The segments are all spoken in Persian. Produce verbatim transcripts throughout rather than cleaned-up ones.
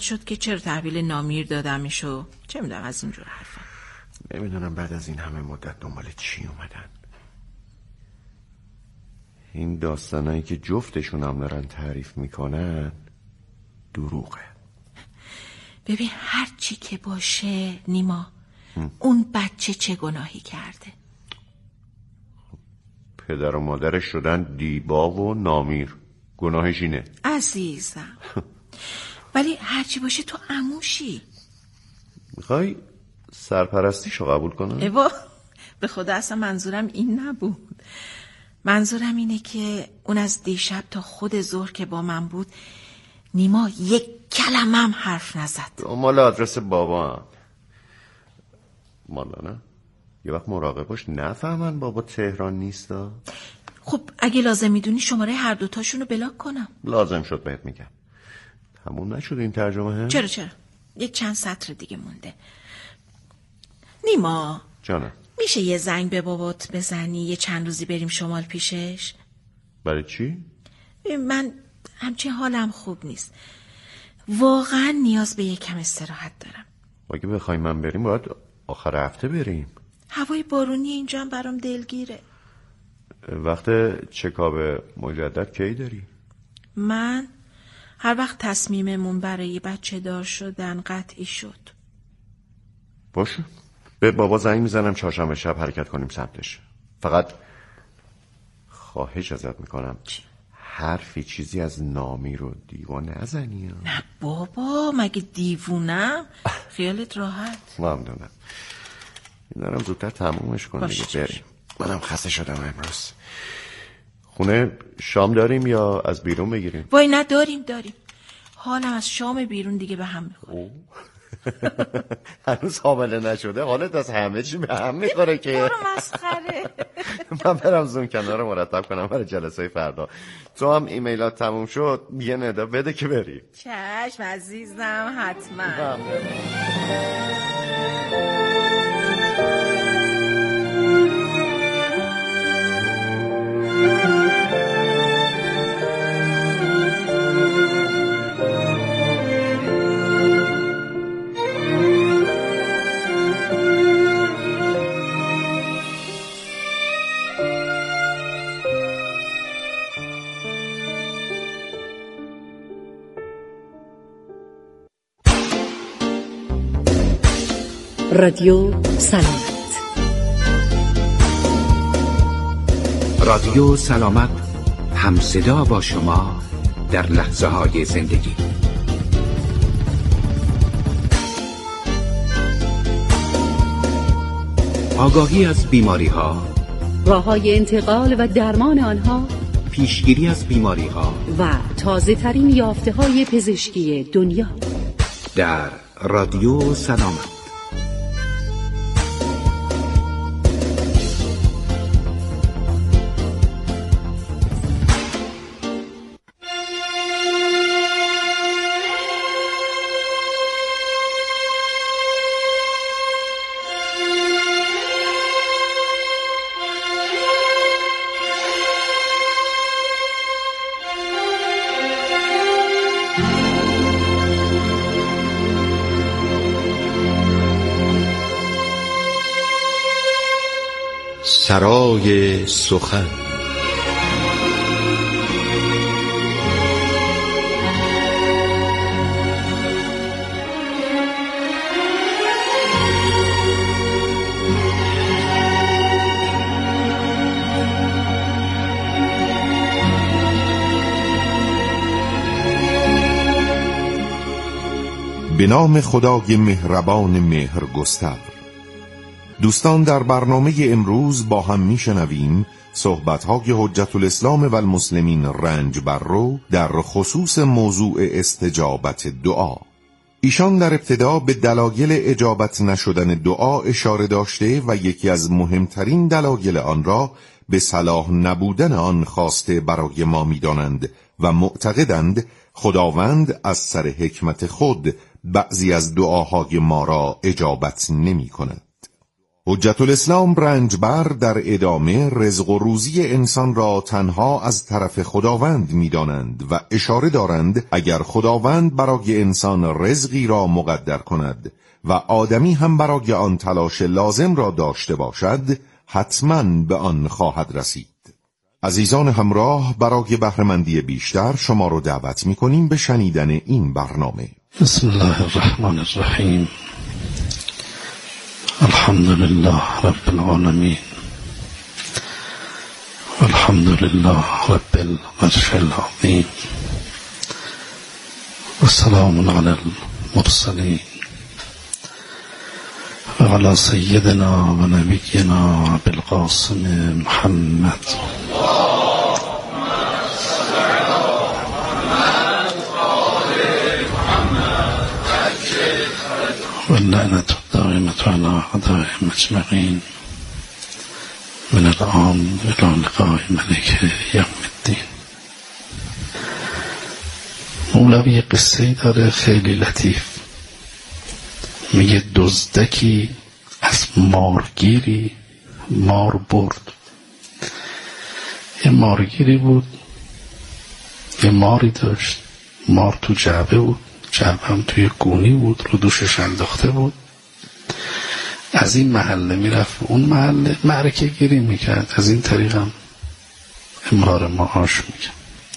شد که چرا تحویل نامیر دادمشو، چه میدونم از اینجور حرفا. نمیدونم بعد از این همه مدت دنبال چی اومدن. این داستانایی که جفتشون هم دارن تعریف میکنن دروغه. ببین هر چی که باشه نیما، هم. اون بچه چه گناهی کرده؟ پدر و مادرش شدن دیبا و نامیر، گناهش اینه عزیزم. ولی هر چی باشه تو عموشی. میخوای سرپرستیشو قبول کنم؟ ایوا به خدا اصلا منظورم این نبود. منظورم اینه که اون از دیشب تا خود ظهر که با من بود نیما یک کلمه هم حرف نزد. مال آدرس بابا هم. مالا نه؟ یه وقت مراقب باش نفهمن بابا تهران نیستا. خب اگه لازم میدونی شماره هر دوتاشونو بلاک کنم. لازم شد بهت میگم. تموم نشد این ترجمه هم؟ چرا چرا یک چند سطر دیگه مونده. نیما جانم، میشه یه زنگ به بابات بزنی یه چند روزی بریم شمال پیشش؟ برای چی؟ من همچین حالم خوب نیست، واقعا نیاز به یکم استراحت دارم. اگه بخوای من بریم باید آخر هفته بریم. هوای بارونی اینجا هم برام دلگیره. وقت چکاب مجدد کی داری؟ من هر وقت تصمیممون برای بچه دار شدن قطعی شد. باشه، به بابا زنگ میزنم چهارشنبه شب حرکت کنیم سمتش. فقط خواهش ازت میکنم چی؟ حرفی چیزی از نامی رو دیوا نزنی. نه بابا، مگه دیوونم؟ خیالت راحت. ممنونم. این دارم زودتر تمومش کنم دیگه بریم. منم خسته شدم امروز. خونه شام داریم یا از بیرون بگیریم؟ وای نه داریم داریم. حالم از شام بیرون دیگه به هم میخوره. هنوز حامله نشده حالت از همه چی به هم میخوره که. برو مسخره. من برم زوم کنار رو مرتب کنم برای جلسه فردا. تو هم ایمیلات تموم شد یه ندا بده که بری. چشم عزیزم حتما. رادیو سلامت. رادیو سلامت همصدا با شما در لحظه های زندگی. آگاهی از بیماری ها، راه‌های انتقال و درمان آنها، پیشگیری از بیماری ها و تازه ترین یافته های پزشکی دنیا در رادیو سلامت. سرای سخن. به نام خدای مهربان مهرگستر. دوستان، در برنامه امروز با هم میشنویم صحبت‌های حجت الاسلام و المسلمین رنجبرو در خصوص موضوع استجابت دعا. ایشان در ابتدا به دلایل اجابت نشدن دعا اشاره داشته و یکی از مهمترین دلایل آن را به صلاح نبودن آن خواسته برای ما می‌دانند و معتقدند خداوند از سر حکمت خود بعضی از دعاهای ما را اجابت نمی‌کند. حجت الاسلام رنجبر در ادامه رزق و روزی انسان را تنها از طرف خداوند می‌دانند و اشاره دارند اگر خداوند برای انسان رزقی را مقدر کند و آدمی هم برای آن تلاش لازم را داشته باشد، حتماً به آن خواهد رسید. عزیزان همراه، برای بهره‌مندی بیشتر شما را دعوت می‌کنیم به شنیدن این برنامه. بسم الله الرحمن الرحیم. الحمد لله رب العالمین، الحمد لله رب العرش العظیم، و سلام علی المرسلین و علی سیدنا و نبینا بالقاسم محمد واللعنة الدائمة على أعدائهم أجمعين من الآن إلى لقاء ملك یوم الدین. مولوی قصه‌ای داره خیلی لطیف، میگه دزدکی از مارگیری مار برد. یه مارگیری بود، یه ماری داشت، مار تو جعبه بود، جعبه هم توی گونی بود، رو دوشش انداخته بود. از این محله میرفت اون محله معرکه گیری میکرد، از این طریق هم امرار معاش میکرد.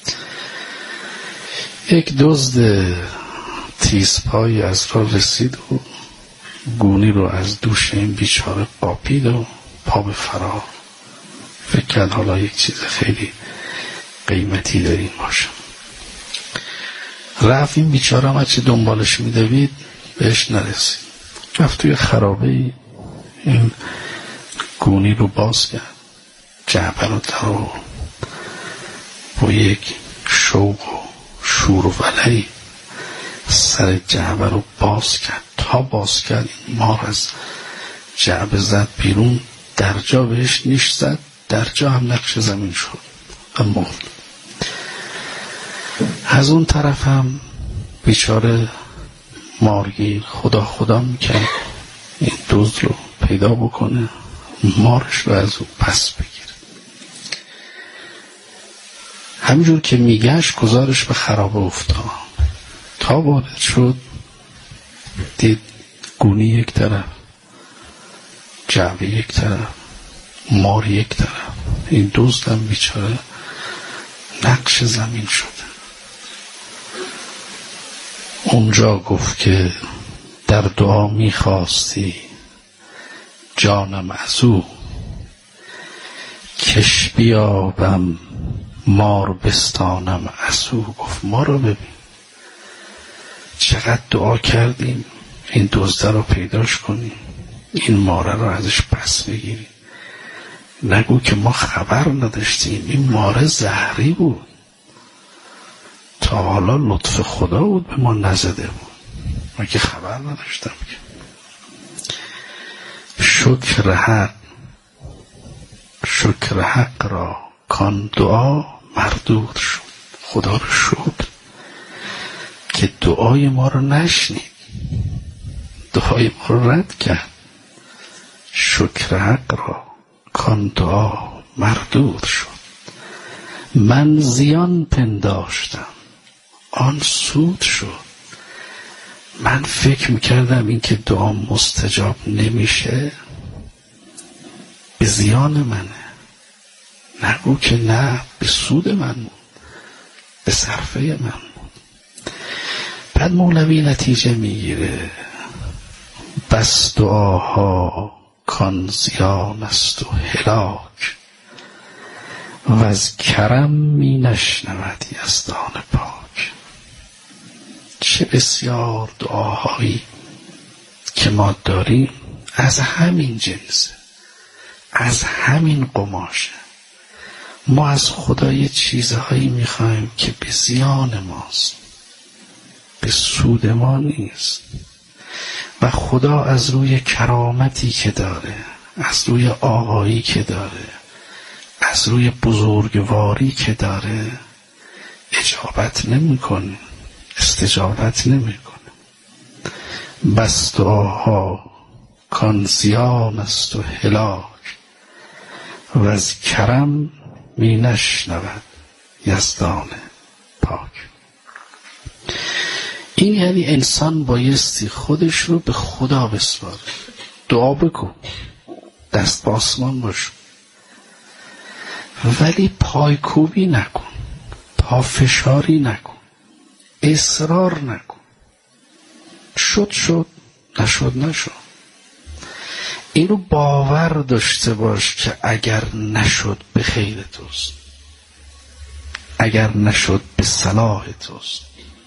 یک دزد تیزپایی از راه رسید و گونی رو از دوش این بیچاره قاپید و پا به فرار. فکر کرد حالا یک چیز خیلی قیمتی داریم باشه. رفت، این بیچاره هم چه دنبالش میدوید بهش نرسید. رفت توی خرابه ای، این گونی رو باز کرد، جعبه رو در و با یک شوق و شور و ولعی سر جعبه رو باز کرد. تا باز کرد این مار از جعبه زد بیرون، در جا بهش نیش زد، در جا هم نقش زمین شد اما از اون طرف هم بیچاره مارگیر خدا خدا میکرد این دزد رو پیدا بکنه، مارش رو از او پس بگیره. همینجور که میگشت گزارش به خرابه افتاد. تا وارد شد دید گونی یک طرف، جعبه یک طرف، مار یک طرف. این دزد هم بیچاره نقش زمین شد. اونجا گفت که در دعا میخواستی جانم از او، کش بیابم مار بستانم از او. گفت ما رو ببین چقدر دعا کردیم این دزده رو پیداش کنیم، این ماره رو ازش پس بگیریم. نگو که ما خبر نداشتیم، این ماره زهری بود، تا حالا لطف خدا بود به ما نزده بود، ما که خبر نداشتم. که شکر حق شکر حق را کان دعا مردود شد. خدا رو شکر که دعای ما رو نشنید، دعای ما رو رد کرد. شکر حق را کان دعا مردود شد. من زیان پنداشتم آن سود شد. من فکر میکردم این که دعا مستجاب نمیشه به زیان منه، نگو که نه، به سود من بود، به صرفه من بود. بعد مولوی نتیجه میگیره بس دعاها کان زیان است و هلاک، و از کرم می نشنود یزدان پاک. چه بسیار دعاهایی که ما داریم از همین جنسه، از همین قماشه. ما از خدا یه چیزهایی میخوایم که به زیان ماست، به سود ما نیست. و خدا از روی کرامتی که داره، از روی آقایی که داره، از روی بزرگواری که داره اجابت نمیکنه، استجابت نمیکنه. بس دعاها کان زیان است و هلاک و از کرم می نشنود یزدان پاک. این یعنی انسان بایستی خودش رو به خدا بسپاره. دعا بکن، دست به آسمان باش، ولی پایکوبی نکن، پافشاری نکن، اصرار نکن. شد شد، نشد نشد. اینو باور داشته باش که اگر نشد به خیر توست، اگر نشد به صلاح توست.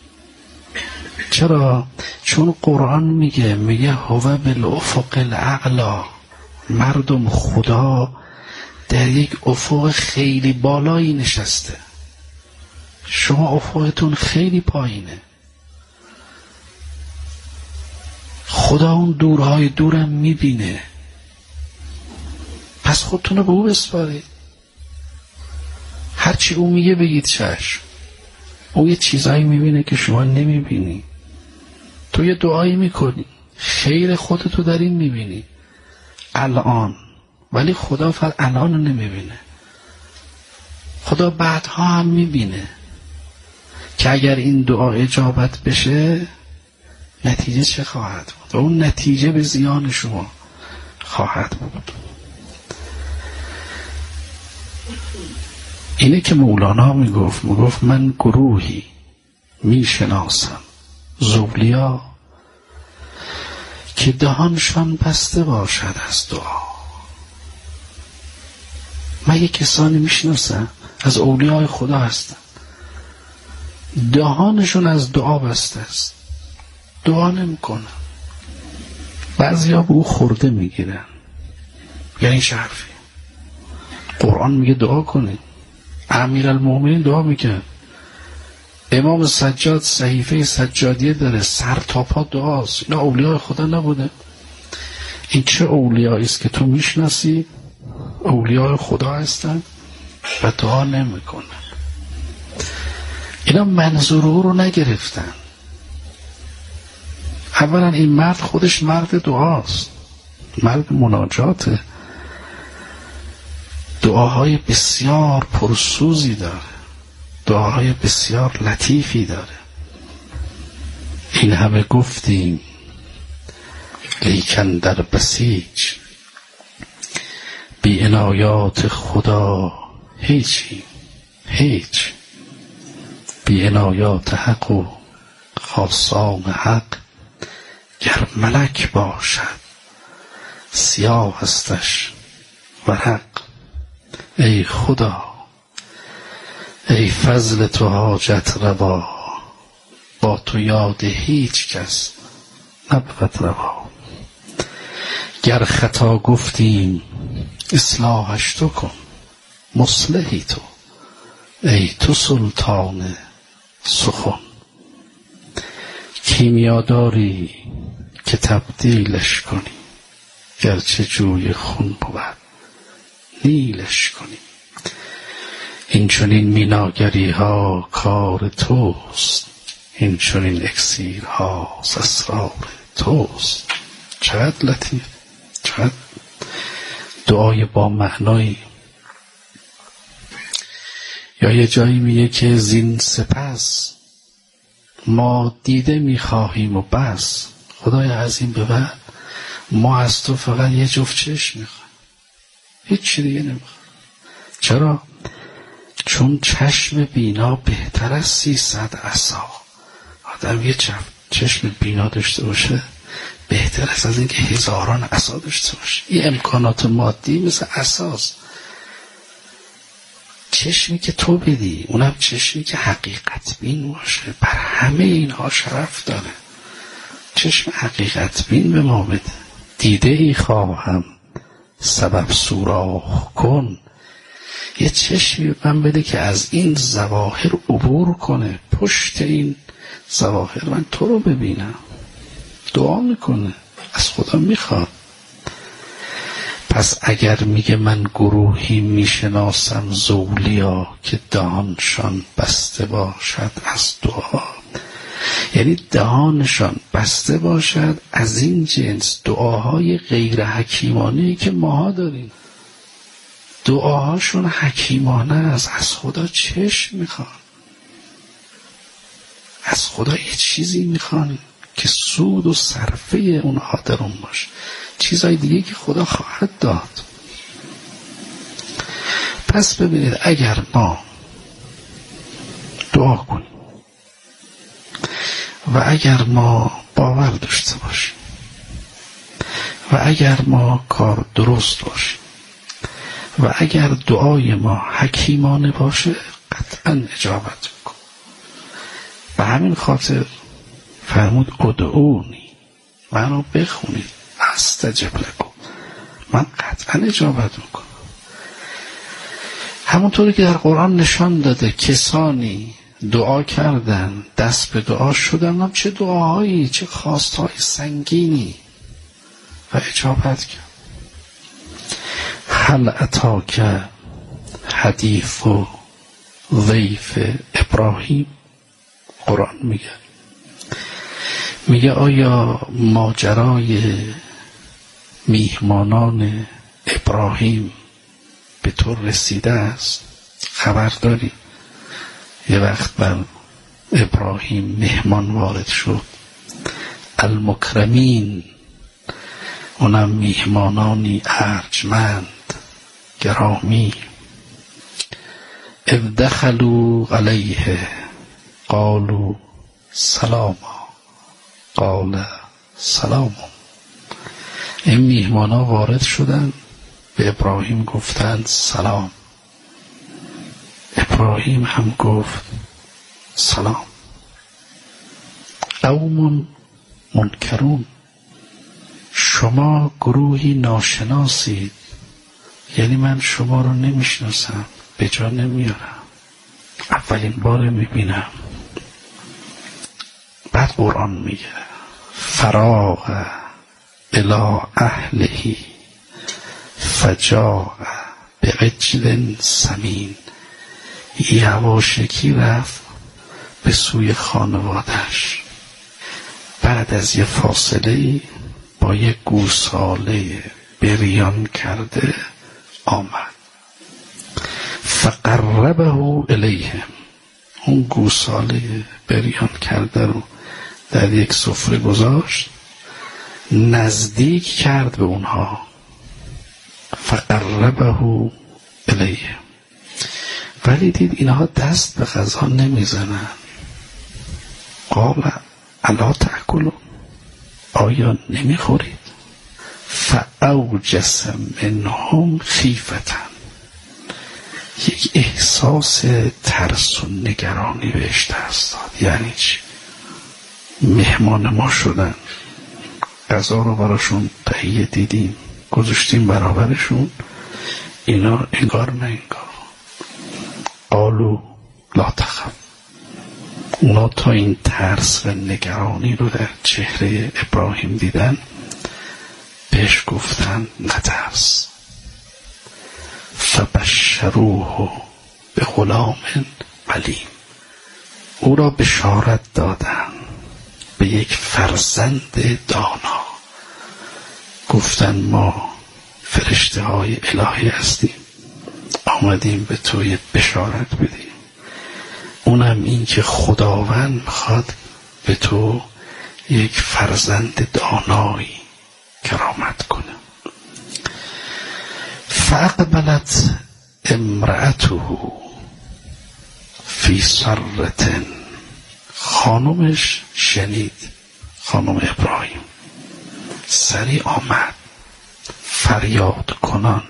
چرا؟ چون قرآن میگه میگه هو بالافق الاعلی. مردم خدا در یک افق خیلی بالایی نشسته، شما افقتون خیلی پایینه. خدا اون دورهای دورم میبینه، پس خودتون رو به او بسپارید. هرچی او میگه بگید چشم. او یه چیزایی میبینه که شما نمیبینی. تو یه دعایی میکنی، خیر خودتو در این میبینی الان، ولی خدا فقط الان رو نمیبینه. خدا بعدها هم میبینه که اگر این دعا اجابت بشه نتیجه چه خواهد بود. و اون نتیجه به زیان شما خواهد بود. اینه که مولانا میگفت میگفت من گروهی میشناسم زولیا که دهانشان بسته باشد از دعا. من یک کسانی میشناسم از اولیای خدا هستن، دهانشون از دعا بسته است، دعا نمی کنن. بعضی ها به او خورده میگیرن، یعنی این حرفی. قرآن میگه دعا کنید. امیرالمومنین دعا میکرد. امام سجاد صحیفه سجادیه داره، سر تا پا دعاست. اینا اولیای خدا نبوده؟ این چه اولیایی است که تو میشناسی اولیای خدا هستن و دعا نمیکنن؟ اینا منظور او رو نگرفتن. اولا این مرد خودش مرد دعاست، مرد مناجاته، دعاهای بسیار پرسوزی داره، دعاهای بسیار لطیفی داره. این همه گفتیم لیکن در بسیج بی عنایات خدا هیچی، هیچ. بی عنایات حق و خاصان حق گر ملک باشد سیاه هستش ورق. ای خدا ای فضل تو حاجت روا، با تو یاد هیچ کس نبود روا. گر خطا گفتیم اصلاحش تو کن، مصلحی تو ای تو سلطان سخن. کیمیا داری که تبدیلش کنی، گرچه جوی خون بود نیلش کنی. این چنین میناگری ها کار توست، این چنین اکسیر ها اسرار توست. چقدر لطیف، چقدر دعای با معنایی. یا یه جایی میگه که زین سپس ما دیده میخواهیم و بس. خدای عظیم به بعد ما از تو فقط یه جفت چشم میخواهیم، هیچ چی دیگه نمیخواهیم. چرا؟ چون چشم بینا بهتر از سیصد عصا. آدم یه چشم بینا داشته باشه بهتر است از اینکه هزاران عصا داشته باشه. این امکانات مادی مثل عصاست. چشمی که تو بدی، اونم چشمی که حقیقت بین باشه، بر همه اینها شرف داره. چشم حقیقت بین به ما بده. دیده ای خواهم سبب سوراخ کن. یه چشمی من بده که از این ظواهر عبور کنه، پشت این ظواهر من تو رو ببینم. دعا میکنه، از خدا میخواد. پس اگر میگه من گروهی میشناسم زولیا که دهانشان بسته باشد از دعا، یعنی دهانشان بسته باشد از این جنس دعاهای غیر حکیمانه‌ای که ماها داریم. دعاهاشون حکیمانه است، از خدا چشم میخوان، از خدا یه چیزی میخوان که سود و صرفه اونها در اون باشه، چیزهای دیگه که خدا خواهد داد. پس ببینید اگر ما دعا کنیم و اگر ما باور داشته باشیم و اگر ما کار درست باشیم و اگر دعای ما حکیمانه باشه قطعا اجابت میکن. به همین خاطر فرمود ادعونی، منو بخونید استجب لکم، من قطعا اجابت میکنم. همونطوری که در قرآن نشان داده کسانی دعا کردن دست به دعا شدن، هم چه دعاهایی چه خواستهای سنگینی و اجابت کرد. هل اتاک حدیث و ضیف ابراهیم، قرآن میگه میگه آیا ماجرای میهمانان ابراهیم به تو رسیده است؟ خبر داری؟ یه وقت بر ابراهیم مهمان وارد شد، المکرمین، اونم میهمانانی ارجمند گرامی. اذ دخلوا علیه قالوا سلاما قال سلام. این میهمانا وارد شدن به ابراهیم گفتند سلام، ابراهیم هم گفت سلام. قوم منکرون، شما گروهی ناشناسید، یعنی من شما رو نمیشناسم، به جا نمیارم، اولین بار میبینم. بعد قرآن میگه فراغ الی اهلهی فجاء بعجل سمین، یواشکی رفت به سوی خانواده‌اش. بعد از یه فاصله با یه گوساله بریان کرده آمد. فقربه الیهم، اون گوساله بریان کرده رو در یک سفره گذاشت، نزدیک کرد به اونها. فقربه الیهم، ولی دید اینها دست به غذا نمیزنن. قال الا تأکلون، آیا نمیخورید؟ فاوجس منهم خیفة، یک احساس ترس و نگرانی بهش دست داد. یعنی چی؟ مهمان ما شدن، غذا رو براشون تهیه دیدیم، گذاشتیم برابرشون، اینا انگار نه انگار. قالو لا تخف، اونا تا این ترس و نگرانی رو در چهره ابراهیم دیدن، بهش گفتن نترس. فبشروه به غلام علیم، او را بشارت دادن به یک فرزند دانا. گفتن ما فرشته های الهی هستیم، آمدیم به تو یک بشارت بدیم، اونم این که خداوند میخواد به تو یک فرزند دانایی کرامت کنه. فاقبلت امرأته فی سرة، خانمش شنید، خانم ابراهیم سری آمد فریاد کنان.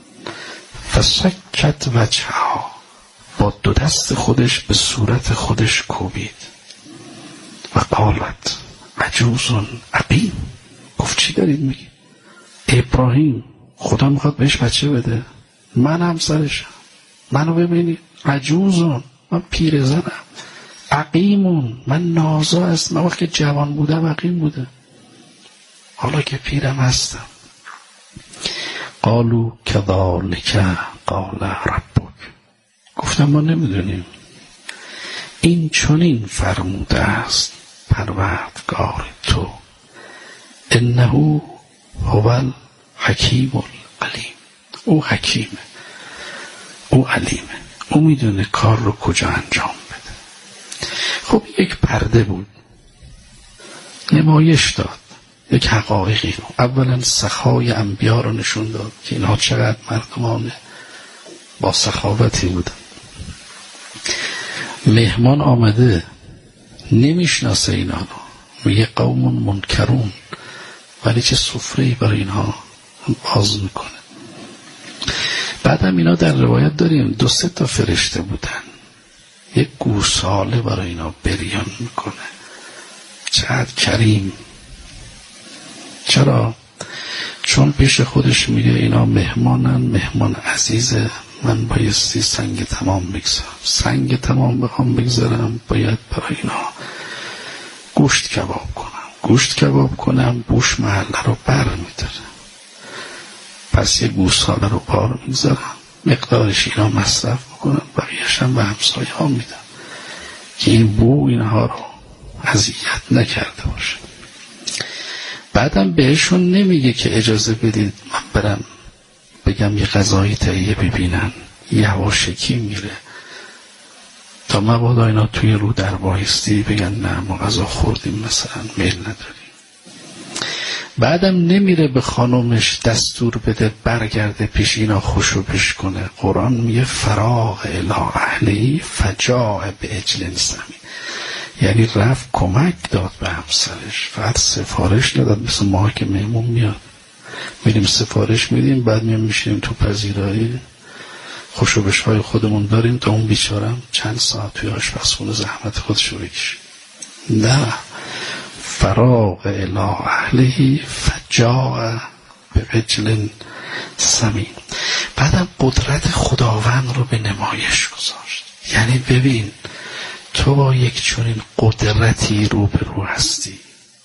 فسکت وجهها، با دو دست خودش به صورت خودش کوبید. و قالت عجوز عقیم، گفت چی دارید میگی؟ ابراهیم خدا میخواد بهش بچه بده، من همسرشم، منو ببینید، عجوزون، من پیرزنم، عقیمون، من نازا هستم، من وقتی جوان بودم عقیم بودم، حالا که پیرم هستم. قالو کذالک قال ربک، گفتم ما نمیدونیم، این چنین فرموده است پروردگار تو، انه هو الحکیم العلیم. او حکیمه، او علیمه، او میدونه کار رو کجا انجام بده. خب یک پرده بود، نمایش داد یک حقایقی رو. اولا سخای انبیا رو نشون داد که اینها چقدر مردمان با سخاوتی بودن. مهمان آمده نمیشناسه اینا رو، میگه قوم منکرون، ولی چه سفره‌ای برای اینها باز میکنه. بعدم اینا در روایت داریم دو سه تا فرشته بودن، یک گوساله برای اینا بریان میکنه. چقدر کریم. چرا؟ چون پیش خودش میگه اینا مهمانن، مهمان عزیزه، من بایستی سنگ تمام بگذارم. سنگ تمام بخوام بگذارم باید برای اینا گوشت کباب کنم. گوشت کباب کنم بوش محله رو بر میداره. پس یه گوساله رو بار میگذارم، مقدارش اینا مصرف میکنم، بقیه‌اش هم به همسایه ها میدم که این بو اینها رو اذیت نکرده باشه. بعدم بهشون نمیگه که اجازه بدید من برم بگم یه غذای تهیه ببینن، یه هواشکی میره تا مبادا اینا توی رو در وایستی بگن نه ما غذا خوردیم مثلا میل نداریم. بعدم نمیره به خانومش دستور بده برگرده پیش اینا خوشوبش کنه. قرآن میگه فراغ الی اهلی فجاء بعجل سمین، یعنی رفت کمک داد به همسرش، فقط سفارش نداد. مثل ما که مهمون میاد میریم سفارش میدیم، بعد میام میشیم تو پذیرایی خوشوبش های خودمون داریم تا اون بیچارم چند ساعت توی آشپزخونه زحمت خودشو بکشه. نه، فراغ الی اهله فجاء بعجل سمین. بعدم قدرت خداوند رو به نمایش گذاشت. یعنی ببین تو با یک چنین قدرتی روبرو هستی،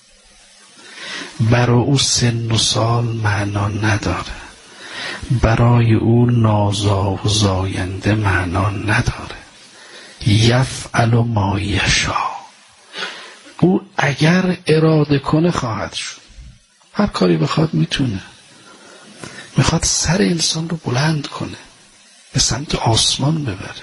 برای او سن و سال معنا نداره، برای او نازا و زاینده معنا نداره. یفعل ما یشاء، او اگر اراده کنه خواهد شد. هر کاری بخواد میتونه. میخواد سر انسان رو بلند کنه، به سمت آسمان ببره.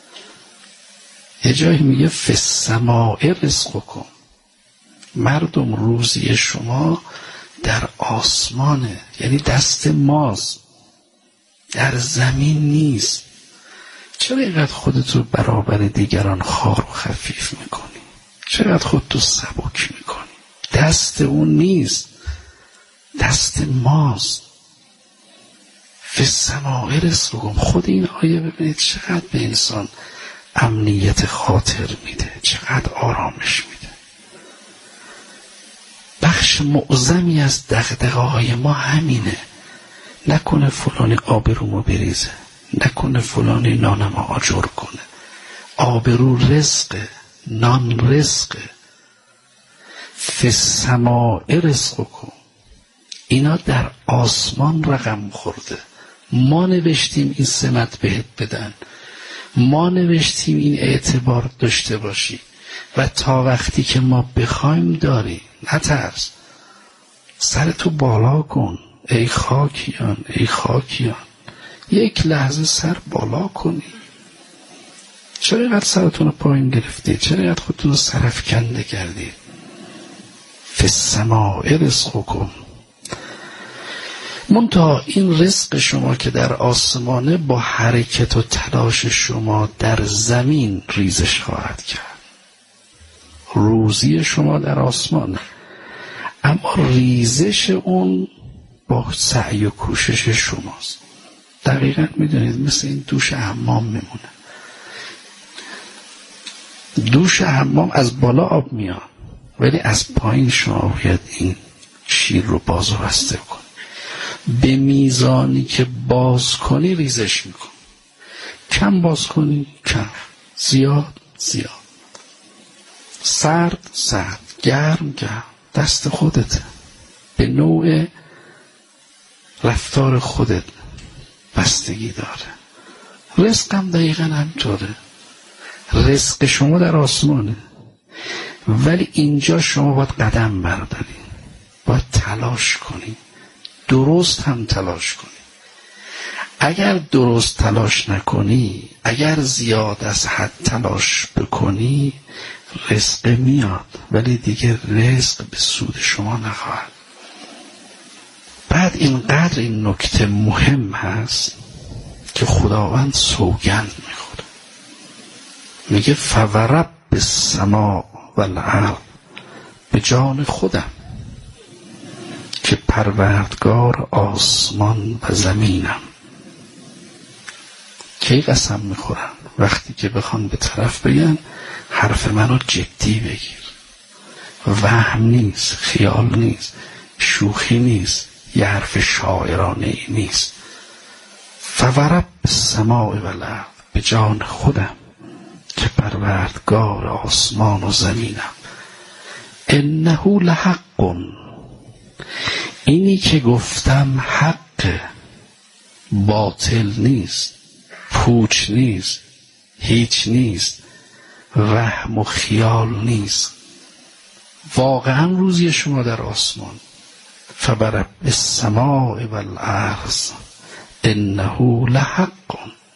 یه جایی میگه فی السماء رزقکم، مردم روزی شما در آسمانه، یعنی دست ماست، در زمین نیست. چرا اینقدر خودتو برابر دیگران خوار و خفیف میکنی؟ چقدر خودتو سبک میکنی؟ دست اون نیست، دست ماست. فی السماء رزقکم. خود این آیه ببینید چقدر به انسان امنیت خاطر میده، چقدر آرامش میده. بخش معظمی از دغدغه‌های ما همینه. نکنه فلانی آبرومو بریزه، نکنه فلانی نانمو آجر کنه. آبرو رزقه، نان رزقه. فی السماء رزقکم. اینا در آسمان رقم خورده. ما نوشتیم این سمت بهت بدن، ما نوشتیم این اعتبار داشته باشی و تا وقتی که ما بخوایم داری. نترس، سرتو بالا کن ای خاکیان، ای خاکیان. یک لحظه سر بالا کنی. چرا اینقدر سرتون رو پایین گرفتی؟ چرا اینقدر خودتون رو سرفکنده کردی؟ فی السماء رزقکم. منتها این رزق شما که در آسمانه با حرکت و تلاش شما در زمین ریزش خواهد کرد. روزی شما در آسمانه، اما ریزش اون با سعی و کوشش شماست. دقیقا میدونید مثل این دوش حمام میمونه. دوش حمام از بالا آب میاد، ولی از پایین شما باید این شیر رو باز و بسته کن. به میزانی که باز کنی ریزش میکن. کم باز کنی کم، زیاد زیاد، سرد سرد، گرم گرم. دست خودته، به نوع رفتار خودت بستگی داره. رزق هم دقیقا همطوره. رزق شما در آسمانه. ولی اینجا شما باید قدم برداری، باید تلاش کنی، درست هم تلاش کنی. اگر درست تلاش نکنی، اگر زیاد از حد تلاش بکنی، رزق میاد ولی دیگه رزق به سود شما نخواهد. بعد اینقدر این نکته مهم هست که خداوند سوگند میخوره، میگه فورب السماء والارض، به جان خودم که پروردگار آسمان و زمینم. کی قسم میخورن؟ وقتی که بخوان به طرف بگن حرف منو جدی بگیر، وهم نیست، خیال نیست، شوخی نیست، یه حرف شاعرانه ای نیست. فورب السماء والارض، به جان خودم که پروردگار آسمان و زمینم. انه لحق، اینی که گفتم حق، باطل نیست، پوچ نیست، هیچ نیست، وهم و خیال نیست. واقعا روزی شما در آسمان. فورب السماء والارض انه لحق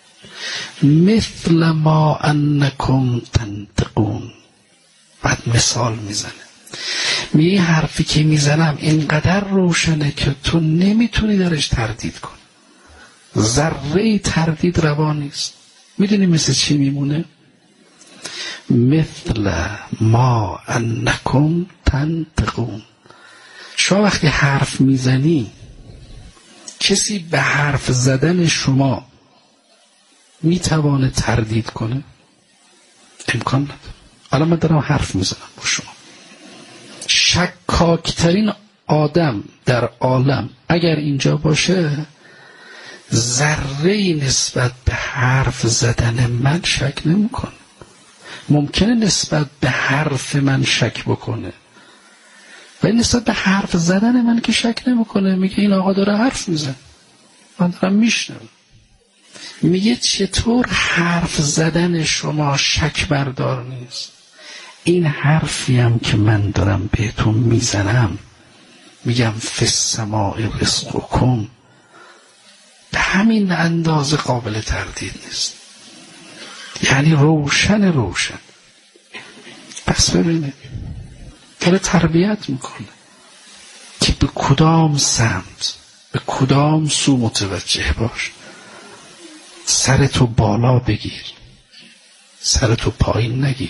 مثل ما انکم تنطقون. بعد مثال میزنه، میگه حرفی که میزنم اینقدر روشنه که تو نمیتونی درش تردید کنی، ذره تردید روا نیست. میدونی مثل چی میمونه؟ مثل ما انکم تنطقون. شما وقتی حرف میزنی، کسی به حرف زدن شما میتوانه تردید کنه؟ امکان نداره. الان من دارم حرف میزنم با شما، شکاکترین آدم در عالم اگر اینجا باشه، ذره نسبت به حرف زدن من شک نمیکنه. ممکنه نسبت به حرف من شک بکنه، ولی نسبت به حرف زدن من که شک نمیکنه. میگه این آقا داره حرف میزنه، من دارم میشنوم. میگه چطور حرف زدن شما شک بردار نیست؟ این حرفی هم که من دارم بهتون میزنم، میگم فی السماء رزقکم، به همین اندازه قابل تردید نیست. یعنی روشن روشن. پس ببینید داره تربیت میکنه که به کدام سمت، به کدام سو متوجه باش. سرتو بالا بگیر، سرتو پایین نگیر.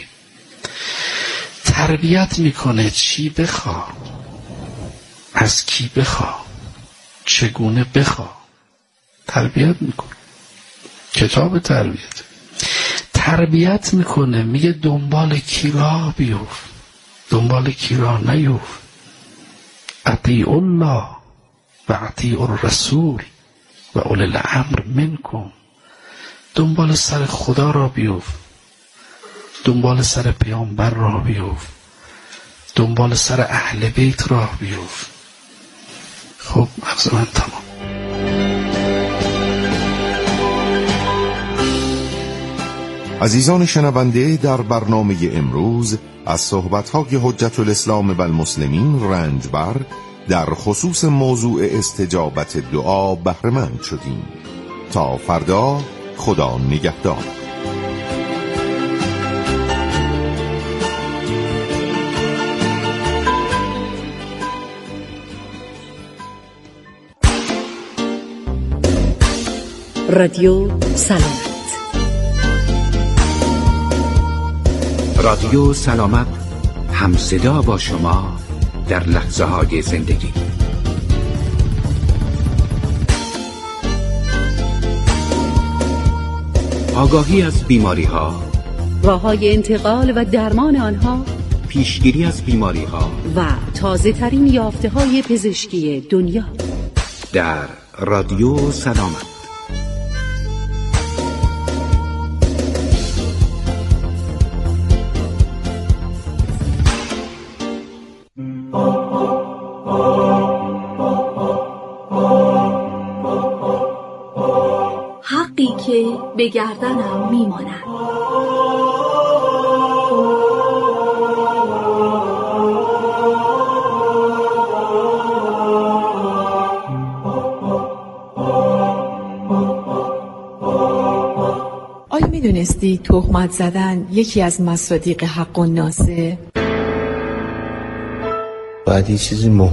تربیت میکنه چی بخوا، از کی بخوا، چگونه بخوا. تربیت میکنه، کتاب تربیت. تربیت میکنه، میگه دنبال کی راه بیفت، دنبال کی راه نیفت. اطیعوا الله و اطیعوا الرسول و اولی الامر منکم. دنبال سر خدا را بیفت، دنبال سر پیامبر را بیفت، دنبال سر اهل بیت راه بیفت. خب از من تمام. عزیزان شنونده، در برنامه امروز از صحبت‌های حجت الاسلام و المسلمین رنجبر در خصوص موضوع استجابت دعا بهره مند شدیم. تا فردا، خدا نگهدار. رادیو سلامت. رادیو سلامت، همصدا با شما در لحظه های زندگی. آگاهی از بیماری ها، راه‌های انتقال و درمان آنها، پیشگیری از بیماری ها و تازه ترین یافته های پزشکی دنیا در رادیو سلامت. حقی که به گردنم میماند. میدونستی تهمت زدن یکی از مصادیق حق و ناسه؟ باید یه چیزی مهم